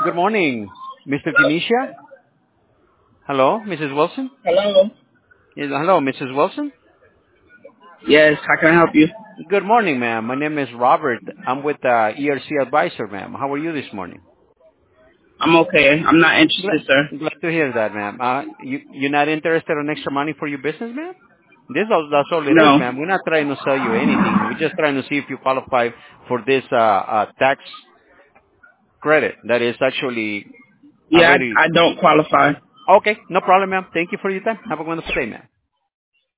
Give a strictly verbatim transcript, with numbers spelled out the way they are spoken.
Good morning, Mister Tanisha. Hello, Missus Wilson. Hello. Yes, hello, Missus Wilson. Yes, how can I help you? Good morning, ma'am. My name is Robert. I'm with uh, E R C Advisor, ma'am. How are you this morning? I'm okay. I'm not Glad, interested, sir. glad to hear that, ma'am. Uh, you, you're not interested in extra money for your business, ma'am? This is, that's all it is, No. ma'am. We're not trying to sell you anything. We're just trying to see if you qualify for this uh, uh, tax credit that is actually Yeah, already. I, I don't qualify. Okay, no problem, ma'am. Thank you for your time. Have a wonderful day, ma'am.